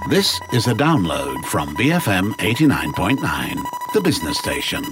This is a download from BFM 89.9, the business station.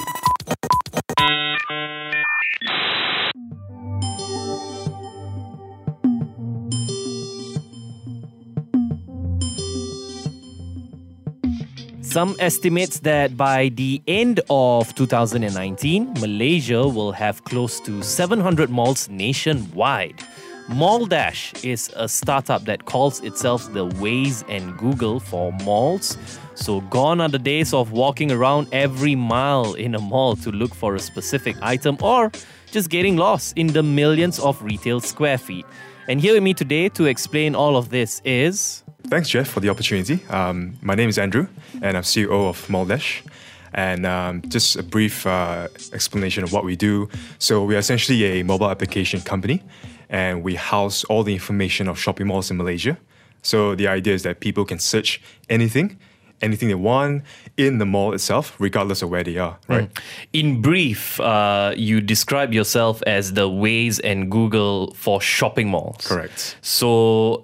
Some estimates that by the end of 2019, Malaysia will have close to 700 malls nationwide. Mall Dash is a startup that calls itself the Waze and Google for malls. So gone are the days of walking around every mile in a mall to look for a specific item or just getting lost in the millions of retail square feet. And here with me today to explain all of this is... Thanks, Jeff, for the opportunity. My name is Andrew, and I'm CEO of Mall Dash. And just a brief explanation of what we do. So we are essentially a mobile application company, and we house all the information of shopping malls in Malaysia. So the idea is that people can search anything they want in the mall itself, regardless of where they are, right? In brief, you describe yourself as the Waze and Google for shopping malls. Correct. So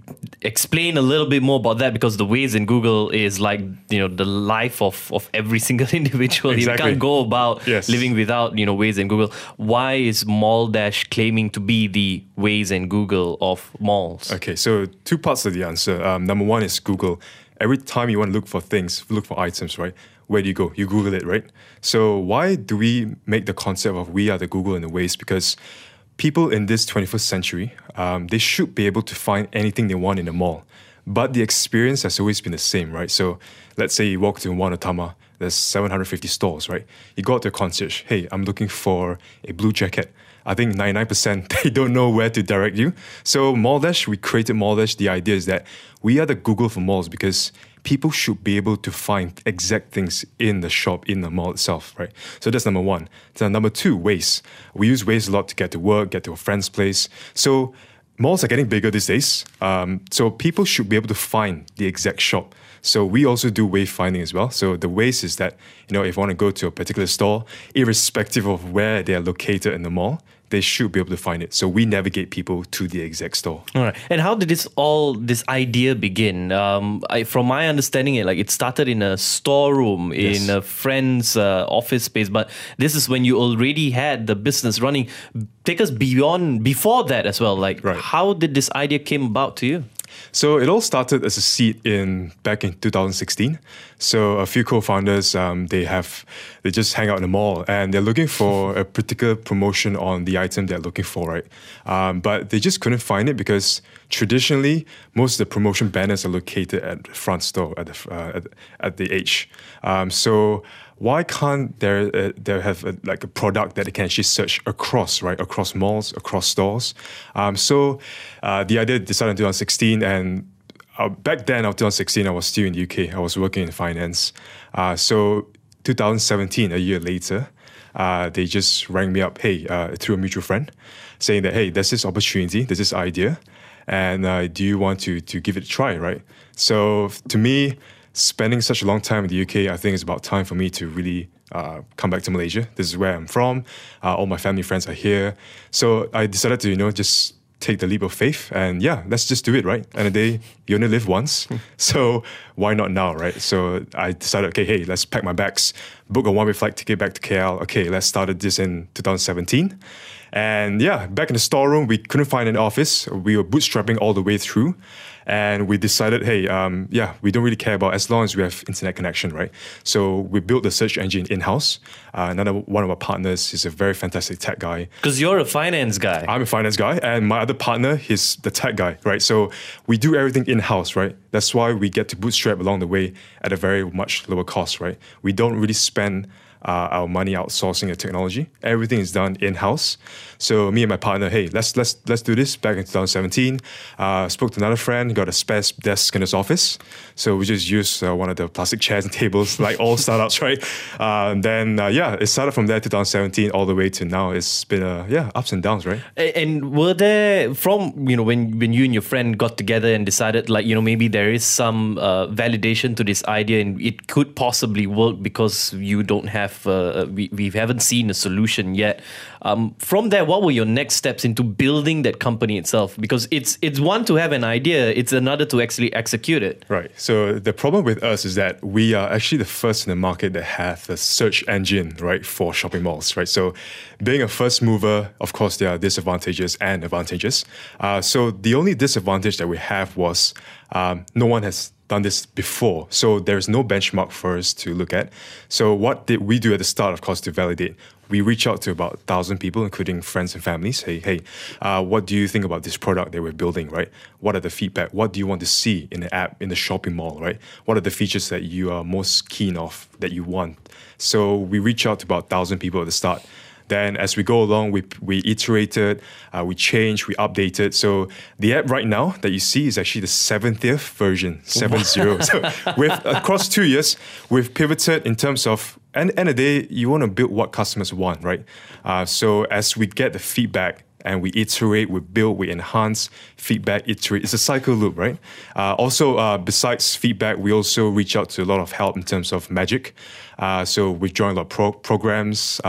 explain a little bit more about that, because the Waze and Google is like, the life of every single individual. Exactly. You can't go about living without, Waze and Google. Why is Mall Dash claiming to be the Waze and Google of malls? Okay, so two parts of the answer. Number one is Google. Every time you want to look for things, look for items, right? Where do you go? You Google it, right? So why do we make the concept of we are the Google and the Waze? Because people in this 21st century, they should be able to find anything they want in the mall. But the experience has always been the same, right? So let's say you walk to Wanatama, there's 750 stores, right? You go out to a concierge, hey, I'm looking for a blue jacket. I think 99% they don't know where to direct you. So Mall Dash, we created Mall Dash. The idea is that we are the Google for malls because people should be able to find exact things in the shop, in the mall itself, right? So that's number one. Then number two, Waze. We use Waze a lot to get to work, get to a friend's place. So malls are getting bigger these days. So people should be able to find the exact shop. So we also do wayfinding as well. So the Waze is that, if I want to go to a particular store, irrespective of where they are located in the mall, they should be able to find it. So we navigate people to the exact store. All right. And how did this idea begin? From my understanding, it started in a storeroom, in a friend's office space. But this is when you already had the business running. Take us before that as well. How did this idea came about to you? So it all started as a seed back in 2016. So a few co-founders, they just hang out in the mall and they're looking for a particular promotion on the item they're looking for, right? But they just couldn't find it because traditionally most of the promotion banners are located at the front store at the edge. So why can't there have a product that they can actually search across malls, across stores? So the idea decided in 2016, and back then, in 2016, I was still in the UK. I was working in finance. So 2017, a year later, they just rang me up, through a mutual friend, saying that, hey, there's this opportunity, there's this idea, and do you want to give it a try, right? So to me, spending such a long time in the UK, I think it's about time for me to really come back to Malaysia. This is where I'm from. All my family friends are here. So I decided to, just take the leap of faith and let's just do it, right? End of the day, you only live once. So why not now, right? So I decided, let's pack my bags, book a one-way flight ticket back to KL. Okay, let's start this in 2017. And back in the storeroom, we couldn't find an office. We were bootstrapping all the way through. And we decided, we don't really care about as long as we have internet connection, right? So we built the search engine in-house. Another one of our partners is a very fantastic tech guy. Because you're a finance guy. I'm a finance guy, and my other partner is the tech guy, right? So we do everything in-house, right? That's why we get to bootstrap along the way at a very much lower cost, right? We don't really spend our money outsourcing the technology. Everything is done in-house. So me and my partner, let's do this. Back in 2017, spoke to another friend, got a spare desk in his office. So we just used one of the plastic chairs and tables, like all startups, right? It started from there, 2017, all the way to now. It's been ups and downs, right? And were there, from when you and your friend got together and decided, maybe there is some validation to this idea and it could possibly work because you don't have we haven't seen a solution yet. From there, what were your next steps into building that company itself? Because it's one to have an idea, it's another to actually execute it. Right. So the problem with us is that we are actually the first in the market that have a search engine, right, for shopping malls, right? So being a first mover, of course, there are disadvantages and advantages. So the only disadvantage that we have was no one has done this before. So there's no benchmark for us to look at. So what did we do at the start, of course, to validate? We reach out to about 1,000 people, including friends and families. Hey, what do you think about this product that we're building, right? What are the feedback? What do you want to see in the app, in the shopping mall, right? What are the features that you are most keen of, that you want? So we reach out to about 1,000 people at the start. Then as we go along, we iterated, we changed, we updated. So the app right now that you see is actually the 70th version, 70. So across 2 years, we've pivoted in terms of, and end of the day, you want to build what customers want, right? So as we get the feedback, and we iterate, we build, we enhance, feedback, iterate. It's a cycle loop, right? Also, besides feedback, we also reach out to a lot of help in terms of magic. So we joined a lot of programs.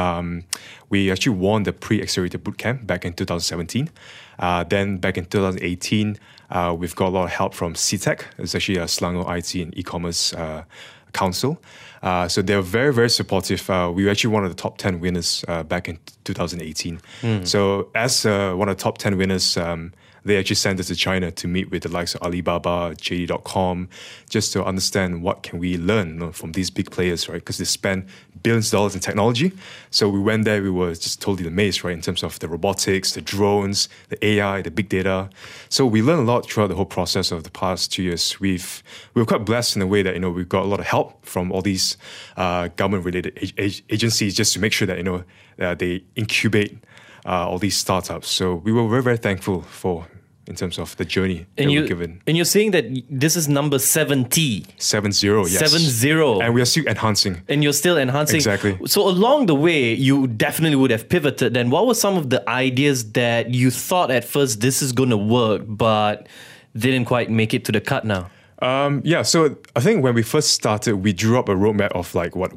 We actually won the Pre-Accelerator Bootcamp back in 2017. Then back in 2018, we've got a lot of help from CTEC. It's actually a Selangor IT and e-commerce council. So they're very, very supportive. We were actually one of the top 10 winners back in 2018. So as one of the top 10 winners, they actually sent us to China to meet with the likes of Alibaba, JD.com, just to understand what can we learn from these big players, right? Because they spend billions of dollars in technology. So we went there, we were just totally amazed, right? In terms of the robotics, the drones, the AI, the big data. So we learned a lot throughout the whole process of the past 2 years. We were quite blessed in a way that, we've got a lot of help from all these government-related agencies just to make sure that, they incubate all these startups. So we were very, very thankful in terms of the journey that we're given. And you're saying that this is number 70. 70, yes. 70. And we are still enhancing. And you're still enhancing. Exactly. So along the way, you definitely would have pivoted. Then what were some of the ideas that you thought at first this is going to work, but didn't quite make it to the cut now? So I think when we first started, we drew up a roadmap of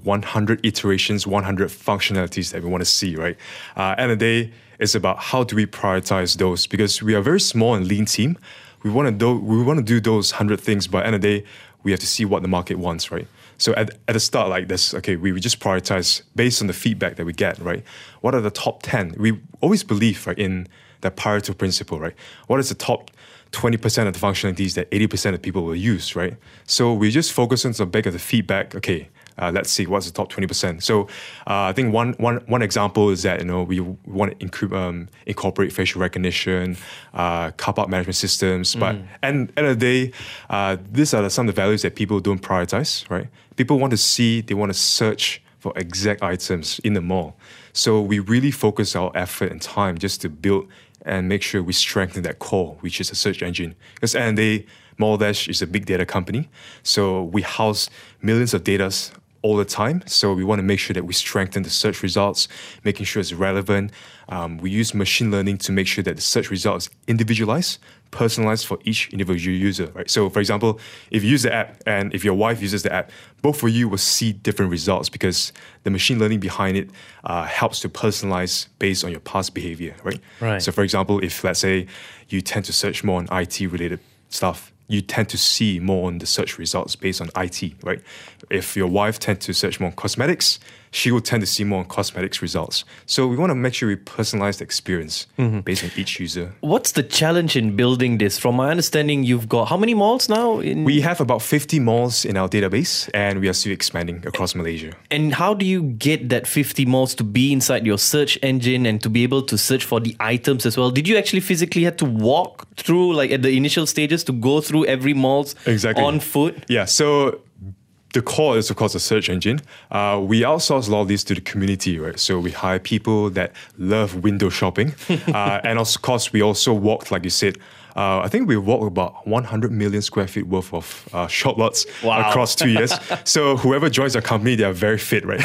100 iterations, 100 functionalities that we want to see, right? End of the day, it's about how do we prioritize those, because we are a very small and lean team. We want to do those 100 things, but end of the day, we have to see what the market wants, right? So at the start, we just prioritize based on the feedback that we get, right? What are the top 10? We always believe, right, in the Pareto principle, right? What is the top 20% of the functionalities that 80% of people will use, right? So we just focus on the back of the feedback. Okay, let's see what's the top 20%. So I think one example is that we want to incorporate facial recognition, car park management systems. But end of the day, these are some of the values that people don't prioritize, right? People want to see, they want to search for exact items in the mall. So we really focus our effort and time just to build and make sure we strengthen that core, which is a search engine. Because at the end of the day, Malldash is a big data company. So we house millions of data all the time. So we want to make sure that we strengthen the search results, making sure it's relevant. We use machine learning to make sure that the search result is individualized, personalized for each individual user, right? So for example, if you use the app and if your wife uses the app, both of you will see different results because the machine learning behind it helps to personalize based on your past behavior, right? Right. So for example, if let's say you tend to search more on IT-related stuff, you tend to see more on the search results based on IT, right? If your wife tends to search more on cosmetics, she will tend to see more on cosmetics results. So we want to make sure we personalize the experience based on each user. What's the challenge in building this? From my understanding, you've got how many malls now? We have about 50 malls in our database, and we are still expanding across Malaysia. And how do you get that 50 malls to be inside your search engine and to be able to search for the items as well? Did you actually physically have to walk through, at the initial stages, to go through every mall's on foot? Yeah, so the core is, of course, a search engine. We outsource a lot of this to the community, right? So we hire people that love window shopping. And of course, we also walked, like you said, I think we walked about 100 million square feet worth of shop lots across 2 years. So whoever joins our company, they are very fit, right?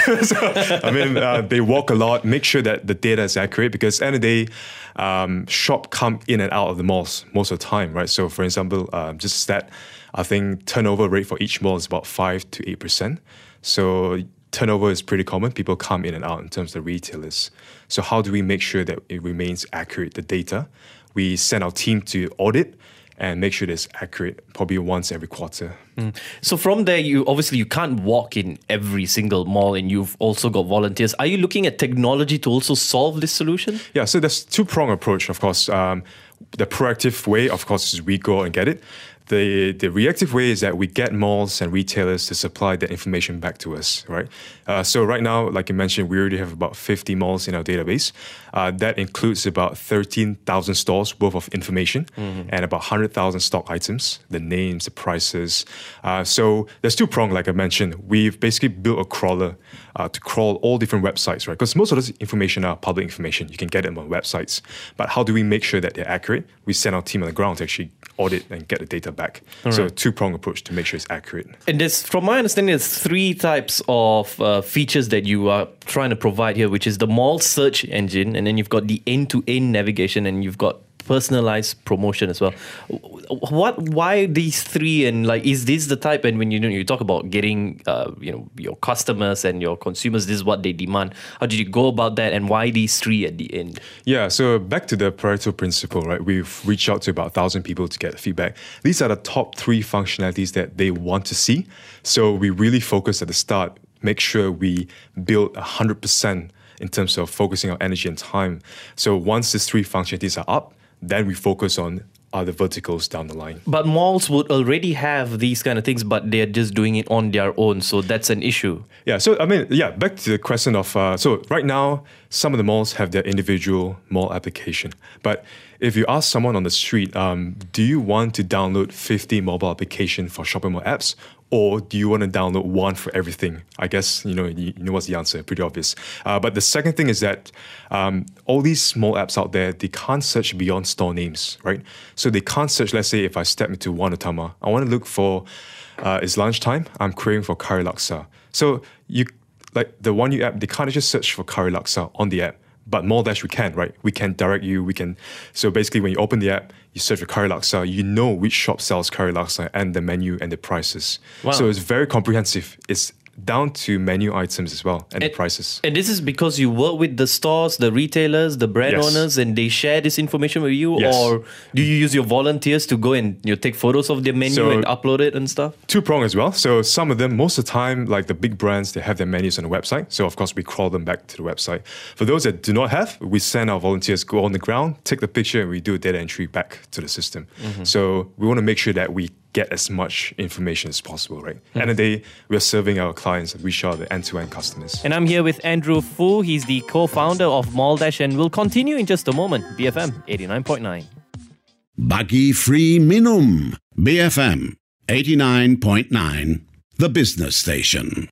They walk a lot, make sure that the data is accurate because at the end of the day, shop come in and out of the malls most of the time, right? So for example, just that, I think turnover rate for each mall is about 5 to 8%. So turnover is pretty common. People come in and out in terms of the retailers. So how do we make sure that it remains accurate, the data? We send our team to audit and make sure it's accurate probably once every quarter. So from there, you can't walk in every single mall, and you've also got volunteers. Are you looking at technology to also solve this solution? Yeah, so there's two-pronged approach, of course. The proactive way, of course, is we go and get it. The reactive way is that we get malls and retailers to supply that information back to us, right? So right now, like you mentioned, we already have about 50 malls in our database. That includes about 13,000 stores worth of information and about 100,000 stock items, the names, the prices. So there's two-pronged, like I mentioned. We've basically built a crawler to crawl all different websites, right? Because most of this information are public information. You can get them on websites. But how do we make sure that they're accurate? We send our team on the ground to actually audit and get the data back. So two-pronged approach to make sure it's accurate. And from my understanding, there's three types of features that you are trying to provide here, which is the mall search engine, and then you've got the end-to-end navigation, and you've got personalized promotion as well. Why these three? And like, is this the type? And when you talk about getting, your customers and your consumers, this is what they demand. How did you go about that? And why these three at the end? Yeah, so back to the Pareto principle, right? We've reached out to about 1,000 people to get feedback. These are the top 3 functionalities that they want to see. So we really focus at the start, make sure we build 100% in terms of focusing our energy and time. So once these 3 functionalities are up, then we focus on other verticals down the line. But malls would already have these kind of things, but they're just doing it on their own. So that's an issue. Yeah, so back to the question of, so right now, some of the malls have their individual mall application. But if you ask someone on the street, do you want to download 50 mobile applications for shopping mall apps? Or do you want to download one for everything? I guess you know what's the answer, pretty obvious. But the second thing is that all these small apps out there, they can't search beyond store names, right? So they can't search, let's say if I step into One Utama, I want to look for, it's lunchtime, I'm craving for curry laksa. So like the One U app, they can't just search for curry laksa on the app. But Mall Dash, we can, right? We can direct you, so basically when you open the app, you search for curry laksa, you know which shop sells curry laksa and the menu and the prices. Wow. So it's very comprehensive. It's down to menu items as well and the prices. And this is because you work with the stores, the retailers, the brand owners, and they share this information with you? Yes. Or do you use your volunteers to go and take photos of their menu and upload it and stuff? Two-pronged as well. So some of them, most of the time, like the big brands, they have their menus on the website. So of course, we crawl them back to the website. For those that do not have, we send our volunteers go on the ground, take the picture, and we do a data entry back to the system. So we want to make sure that we get as much information as possible, right? End of the day, we're serving our clients, we are the end-to-end customers. And I'm here with Andrew Foo. He's the co-founder of Mall Dash, and we'll continue in just a moment. BFM 89.9. Bagi Free Minum. BFM 89.9. The business station.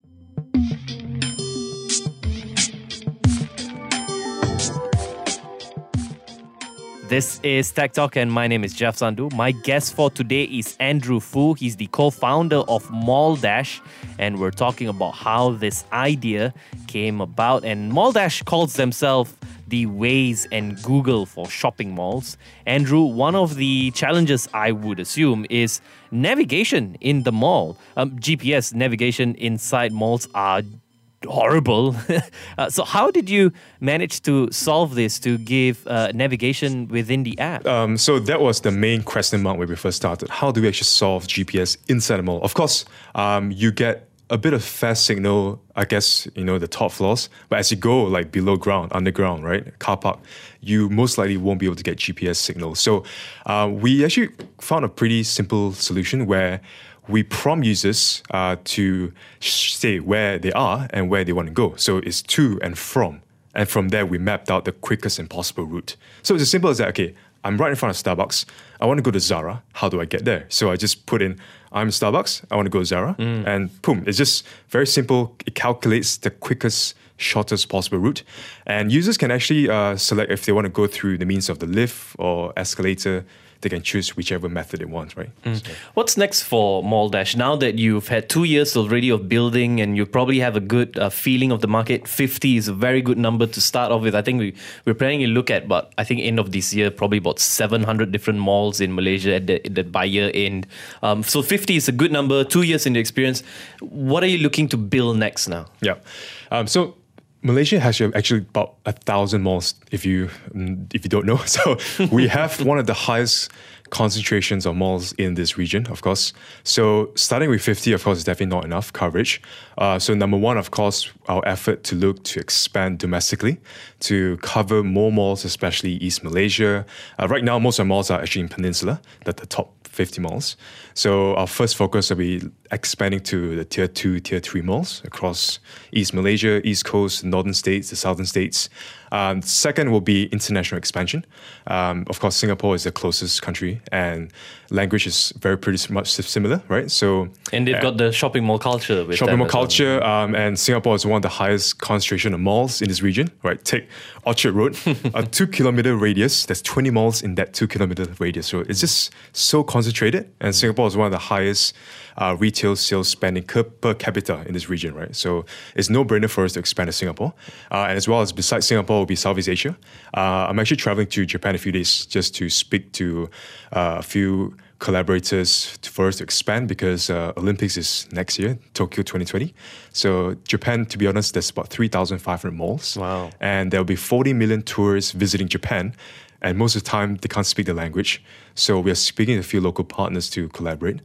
This is Tech Talk, and my name is Jeff Sandhu. My guest for today is Andrew Foo. He's the co-founder of Mall Dash, and we're talking about how this idea came about. And Mall Dash calls themselves the Waze and Google for shopping malls. Andrew, one of the challenges, I would assume, is navigation in the mall. GPS navigation inside malls are horrible. So how did you manage to solve this, to give navigation within the app? So that was the main question mark when we first started. How do we actually solve GPS inside the mall? Of course, you get a bit of fast signal, I guess, the top floors. But as you go like below ground, underground, right, car park, you most likely won't be able to get GPS signal. So we actually found a pretty simple solution where we prompt users to say where they are and where they want to go. So it's to and from. And from there, we mapped out the quickest and possible route. So it's as simple as that, okay, I'm right in front of Starbucks. I want to go to Zara. How do I get there? So I just put in, I'm Starbucks. I want to go to Zara. And boom, it's just very simple. It calculates the quickest, shortest possible route. And users can actually select if they want to go through the means of the lift or escalator. they can choose whichever method they want, right? So, What's next for Mall Dash? Now that you've had 2 years already of building and you probably have a good feeling of the market, 50 is a very good number to start off with. I think we're planning to look at, but I think end of this year, probably about 700 different malls in Malaysia by year end. So 50 is a good number, 2 years in the experience. What are you looking to build next now? yeah. So Malaysia has actually about 1,000 malls, if you don't know. So we have one of the highest concentrations of malls in this region, of course. So starting with 50, of course, is definitely not enough coverage. So number one, of course, our effort to look to expand domestically, to cover more malls, especially East Malaysia. Right now, most of our malls are actually in Peninsula, the top 50 malls. So our first focus will be expanding to the tier 2, tier 3 malls across East Malaysia, East Coast, northern states, the southern states. Second will be international expansion. Of course, Singapore is the closest country and language is pretty much similar, right? So And they've got the shopping mall culture. With shopping them mall as well. culture, and Singapore is one of the highest concentration of malls in this region, right? Take Orchard Road, a 2-kilometer radius. There's 20 malls in that 2-kilometer radius. So it's just so concentrated, and Singapore is one of the highest retail sales spending per capita in this region, right? So it's no-brainer for us to expand to Singapore. And as well as besides Singapore will be Southeast Asia. I'm actually traveling to Japan a few days just to speak to a few collaborators for us to expand because Olympics is next year, Tokyo 2020. So Japan, to be honest, there's about 3,500 malls. Wow. And there'll be 40 million tourists visiting Japan. And most of the time, they can't speak the language. So we are speaking to a few local partners to collaborate.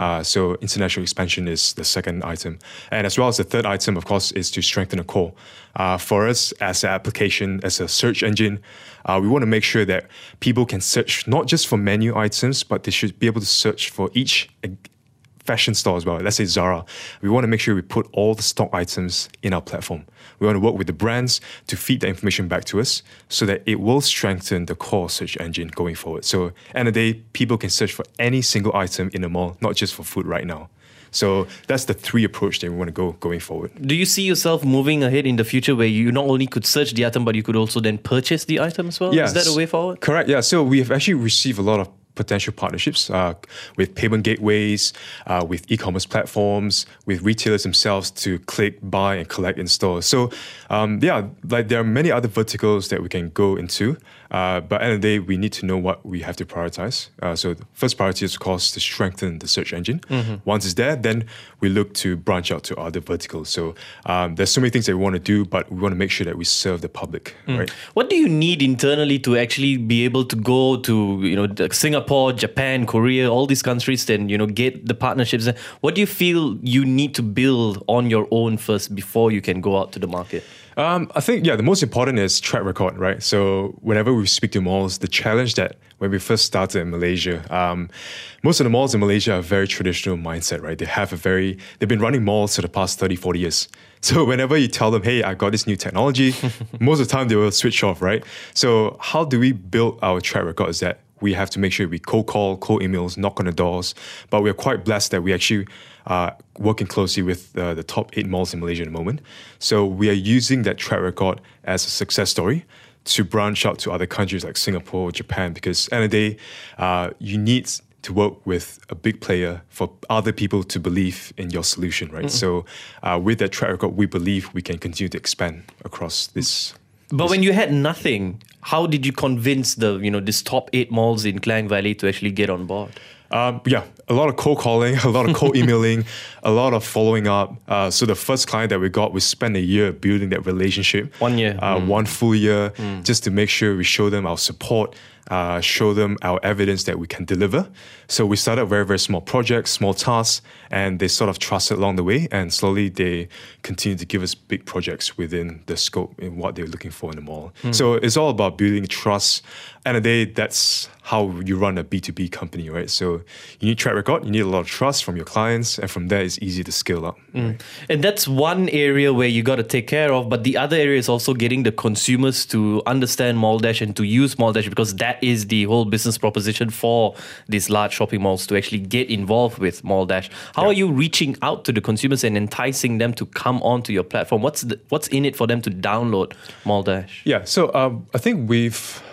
So international expansion is the second item. And as well as the third item, of course, is to strengthen the core. For us, as an application, as a search engine, we want to make sure that people can search not just for menu items, but they should be able to search for each fashion store as well. Let's say Zara. We want to make sure we put all the stock items in our platform. We want to work with the brands to feed the information back to us so that it will strengthen the core search engine going forward. So, end of the day, people can search for any single item in the mall, not just for food right now. So that's the three approach that we want to go going forward. Do you see yourself moving ahead in the future where you not only could search the item, but you could also then purchase the item as well? Yes. Is that a way forward? Correct, yeah. So we have actually received a lot of potential partnerships with payment gateways, with e-commerce platforms, with retailers themselves to click, buy, and collect in stores. So there are many other verticals that we can go into. But at the end of the day, we need to know what we have to prioritize. So the first priority is, of course, to strengthen the search engine. Once it's there, then we look to branch out to other verticals. So there's so many things that we want to do, but we want to make sure that we serve the public, right? What do you need internally to actually be able to go to, Singapore, Japan, Korea, all these countries, then, get the partnerships? What do you feel you need to build on your own first before you can go out to the market? I think, the most important is track record, right? So whenever we speak to malls, the challenge that when we first started in Malaysia, most of the malls in Malaysia are very traditional mindset, right? They've been running malls for the past 30, 40 years. So whenever you tell them, hey, I got this new technology, most of the time they will switch off, right? So how do we build our track record is that we have to make sure we cold call, cold emails, knock on the doors. But we're quite blessed that we actually working closely with the top 8 malls in Malaysia at the moment. So we are using that track record as a success story to branch out to other countries like Singapore, Japan, because at the end of the day, you need to work with a big player for other people to believe in your solution, right? So with that track record, we believe we can continue to expand across this. But when you had nothing, how did you convince this top 8 malls in Klang Valley to actually get on board? A lot of cold calling, a lot of cold emailing, a lot of following up. So the first client that we got, we spent a year building that relationship. 1 year. 1 full year, just to make sure we show them our support, show them our evidence that we can deliver. So we started very, very small projects, small tasks, and they sort of trusted along the way. And slowly they continue to give us big projects within the scope in what they're looking for in the mall. So it's all about building trust. And at the day, that's how you run a B2B company, right? So you need track record, you need a lot of trust from your clients, and from there it's easy to scale up. Right? And that's one area where you got to take care of, but the other area is also getting the consumers to understand Mall Dash and to use Mall Dash, because that is the whole business proposition for these large shopping malls to actually get involved with Mall Dash. How are you reaching out to the consumers and enticing them to come onto your platform? What's in it for them to download Mall Dash? Yeah, so I think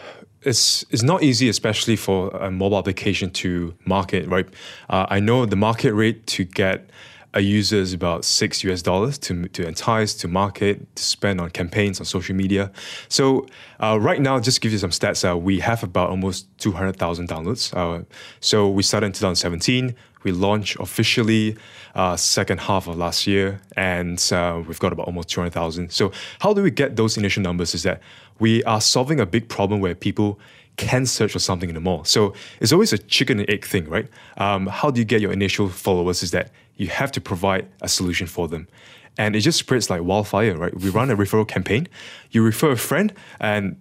it's not easy, especially for a mobile application to market, right? I know the market rate to get a user is about $6 to entice, to market, to spend on campaigns on social media. So right now, just to give you some stats, we have about almost 200,000 downloads. So we started in 2017. We launched officially second half of last year, and we've got about almost 200,000. So how do we get those initial numbers is that we are solving a big problem where people can search for something in the mall. So it's always a chicken and egg thing, right? How do you get your initial followers is that you have to provide a solution for them. And it just spreads like wildfire, right? We run a referral campaign. You refer a friend, and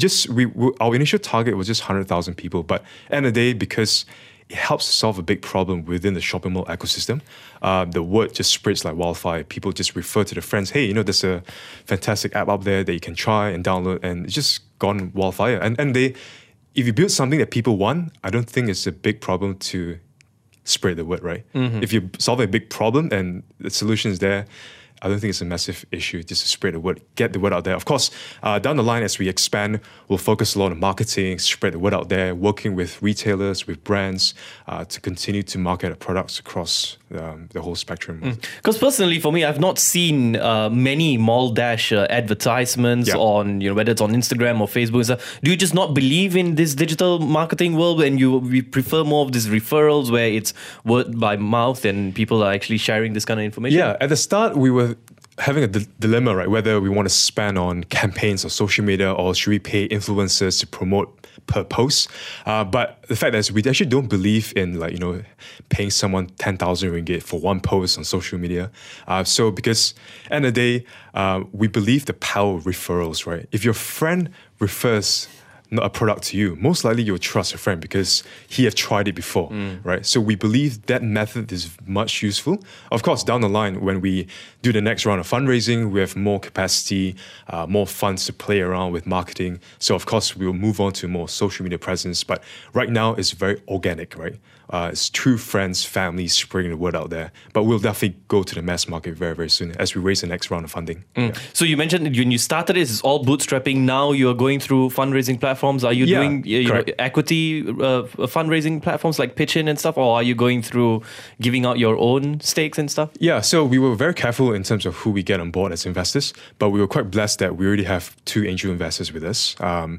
our initial target was just 100,000 people. But at the end of the day, because it helps to solve a big problem within the shopping mall ecosystem, the word just spreads like wildfire. People just refer to their friends, hey, there's a fantastic app out there that you can try and download, and it's just gone wildfire. And if you build something that people want, I don't think it's a big problem to spread the word, right? Mm-hmm. If you solve a big problem and the solution is there, I don't think it's a massive issue just to spread the word, get the word out there. Of course, down the line as we expand, we'll focus a lot on marketing, spread the word out there, working with retailers, with brands to continue to market our products across the whole spectrum. Because personally, for me, I've not seen many Mall Dash advertisements on, whether it's on Instagram or Facebook and stuff. Do you just not believe in this digital marketing world and we prefer more of these referrals where it's word by mouth and people are actually sharing this kind of information? Yeah, at the start, we were having a dilemma, right? Whether we want to spend on campaigns on social media or should we pay influencers to promote per post. But the fact is we actually don't believe in paying someone 10,000 ringgit for one post on social media. So because at the end of the day, we believe the power of referrals, right? If your friend refers a product to you, most likely you'll trust your friend because he have tried it before, right? So we believe that method is much useful. Of course, down the line, when we do the next round of fundraising, we have more capacity, more funds to play around with marketing. So of course, we'll move on to more social media presence. But right now, it's very organic, right? It's true friends, families spreading the word out there. But we'll definitely go to the mass market very, very soon as we raise the next round of funding. Yeah. So you mentioned when you started it's all bootstrapping. Now you're going through fundraising platforms. Are you doing equity fundraising platforms like Pitch-in and stuff? Or are you going through giving out your own stakes and stuff? Yeah, so we were very careful in terms of who we get on board as investors. But we were quite blessed that we already have 2 angel investors with us.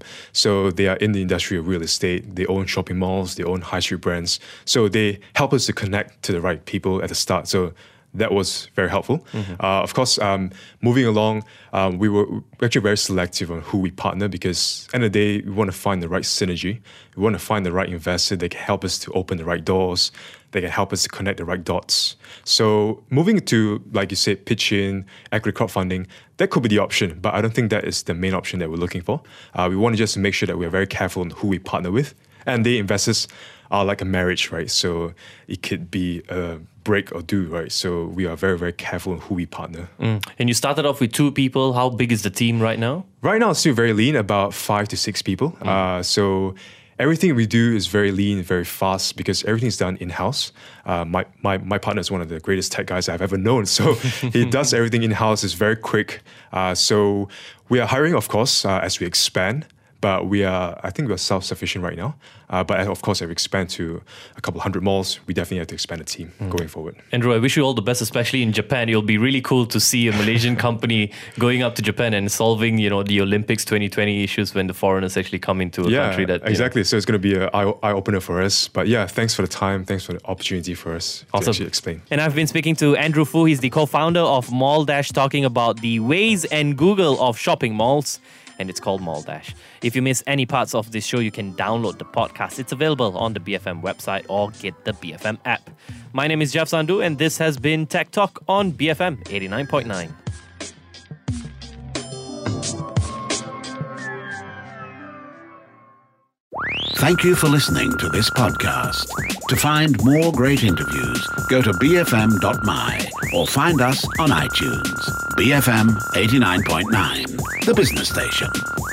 So they are in the industry of real estate. They own shopping malls. They own high street brands. So they help us to connect to the right people at the start. So that was very helpful. Of course, moving along, we were actually very selective on who we partner because at the end of the day, we want to find the right synergy. We want to find the right investor that can help us to open the right doors, that can help us to connect the right dots. So moving to, like you said, Pitch-in, equity crowdfunding, that could be the option, but I don't think that is the main option that we're looking for. We want to just make sure that we're very careful on who we partner with. And the investors are like a marriage, right? So it could be a break or do, right? So we are very, very careful on who we partner. And you started off with 2 people. How big is the team right now? Right now, it's still very lean, about 5 to 6 people. So everything we do is very lean, very fast because everything's done in-house. My partner is one of the greatest tech guys I've ever known. So he does everything in-house. It's very quick. So we are hiring, of course, as we expand. But I think we're self-sufficient right now. But of course, if we expand to a couple hundred malls, we definitely have to expand the team going forward. Andrew, I wish you all the best, especially in Japan. It'll be really cool to see a Malaysian company going up to Japan and solving, the Olympics 2020 issues when the foreigners actually come into a country that... exactly. So it's going to be an eye-opener for us. But yeah, thanks for the time. Thanks for the opportunity for us to actually explain. And I've been speaking to Andrew Foo. He's the co-founder of Mall Dash, talking about the Waze and Google of shopping malls. And it's called Mall Dash. If you miss any parts of this show, you can download the podcast. It's available on the BFM website or get the BFM app. My name is Jeff Sandhu, and this has been Tech Talk on BFM 89.9. Thank you for listening to this podcast. To find more great interviews, go to bfm.my or find us on iTunes. BFM 89.9, the business station.